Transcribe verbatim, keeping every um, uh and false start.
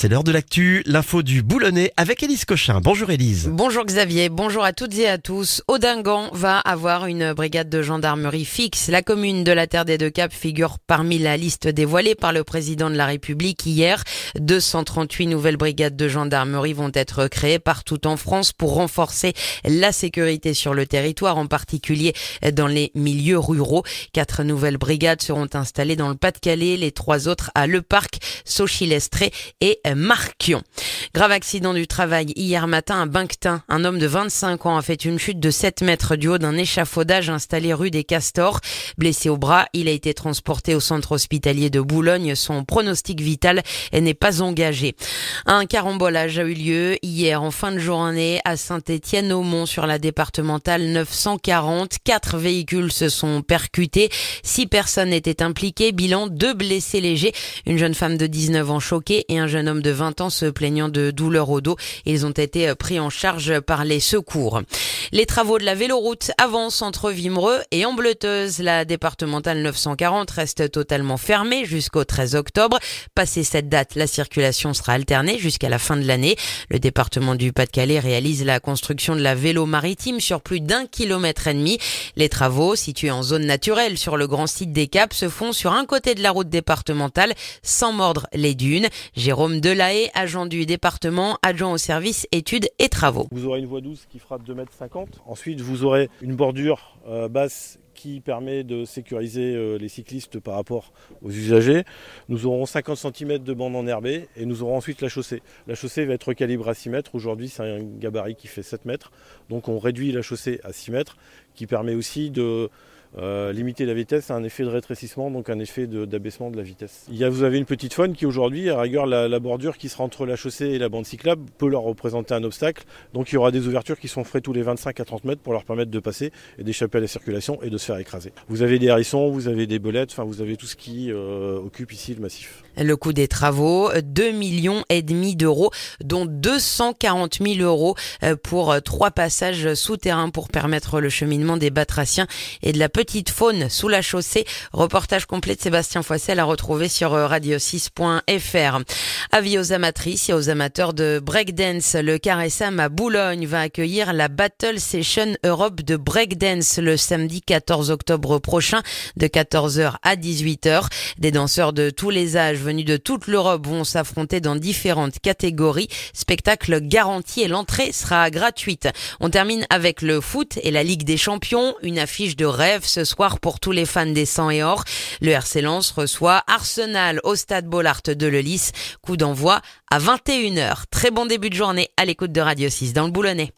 C'est l'heure de l'actu, l'info du Boulonnais avec Élise Cochin. Bonjour Élise. Bonjour Xavier, bonjour à toutes et à tous. Audingan va avoir une brigade de gendarmerie fixe. La commune de la Terre des Deux Caps figure parmi la liste dévoilée par le président de la République hier. deux cent trente-huit nouvelles brigades de gendarmerie vont être créées partout en France pour renforcer la sécurité sur le territoire, en particulier dans les milieux ruraux. Quatre nouvelles brigades seront installées dans le Pas-de-Calais, les trois autres à Le Parc, Sauchy-Lestrée et Marquion. Grave accident du travail hier matin à Banctin. Un homme de vingt-cinq ans a fait une chute de sept mètres du haut d'un échafaudage installé rue des Castors. Blessé au bras, il a été transporté au centre hospitalier de Boulogne. Son pronostic vital n'est pas engagé. Un carambolage a eu lieu hier en fin de journée à Saint-Étienne-au-Mont sur la départementale neuf cent quarante. Quatre véhicules se sont percutés. Six personnes étaient impliquées. Bilan, deux blessés légers. Une jeune femme de dix-neuf ans choquée et un jeune homme de vingt ans se plaignant de douleurs au dos. Ils ont été pris en charge par les secours. Les travaux de la véloroute avancent entre Wimereux et Ambleteuse. La départementale neuf cent quarante reste totalement fermée jusqu'au treize octobre. Passé cette date, la circulation sera alternée jusqu'à la fin de l'année. Le département du Pas-de-Calais réalise la construction de la vélo maritime sur plus d'un kilomètre et demi. Les travaux, situés en zone naturelle sur le grand site des Caps, se font sur un côté de la route départementale sans mordre les dunes. Jérôme Delahaye, agent du département, adjoint au service études et travaux. Vous aurez une voie douce qui fera deux mètres cinquante. Ensuite, vous aurez une bordure euh, basse qui permet de sécuriser euh, les cyclistes par rapport aux usagers. Nous aurons cinquante centimètres de bande enherbée et nous aurons ensuite la chaussée. La chaussée va être recalibrée à six mètres. Aujourd'hui, c'est un gabarit qui fait sept mètres. Donc on réduit la chaussée à six mètres, qui permet aussi de Euh, limiter la vitesse a un effet de rétrécissement, donc un effet de, d'abaissement de la vitesse. Il y a, vous avez une petite faune qui aujourd'hui, à rigueur, la, la bordure qui sera entre la chaussée et la bande cyclable peut leur représenter un obstacle. Donc il y aura des ouvertures qui sont faites tous les vingt-cinq à trente mètres pour leur permettre de passer et d'échapper à la circulation et de se faire écraser. Vous avez des hérissons, vous avez des belettes, enfin vous avez tout ce qui euh, occupe ici le massif. Le coût des travaux, deux millions et demi d'euros, dont deux cent quarante mille euros pour trois passages souterrains pour permettre le cheminement des batraciens et de la petite faune sous la chaussée. Reportage complet de Sébastien Foissel à retrouver sur radio six point f r. Avis aux amatrices et aux amateurs de breakdance. Le Caressam à Boulogne va accueillir la Battle Session Europe de breakdance le samedi quatorze octobre prochain de quatorze heures à dix-huit heures. Des danseurs de tous les âges venus de toute l'Europe vont s'affronter dans différentes catégories. Spectacle garanti et l'entrée sera gratuite. On termine avec le foot et la Ligue des Champions. Une affiche de rêve ce soir pour tous les fans des sang et or. Le R C Lens reçoit Arsenal au stade Bollaert de Lellis. Coup d'envoi à vingt et une heures. Très bon début de journée à l'écoute de Radio six dans le Boulonnais.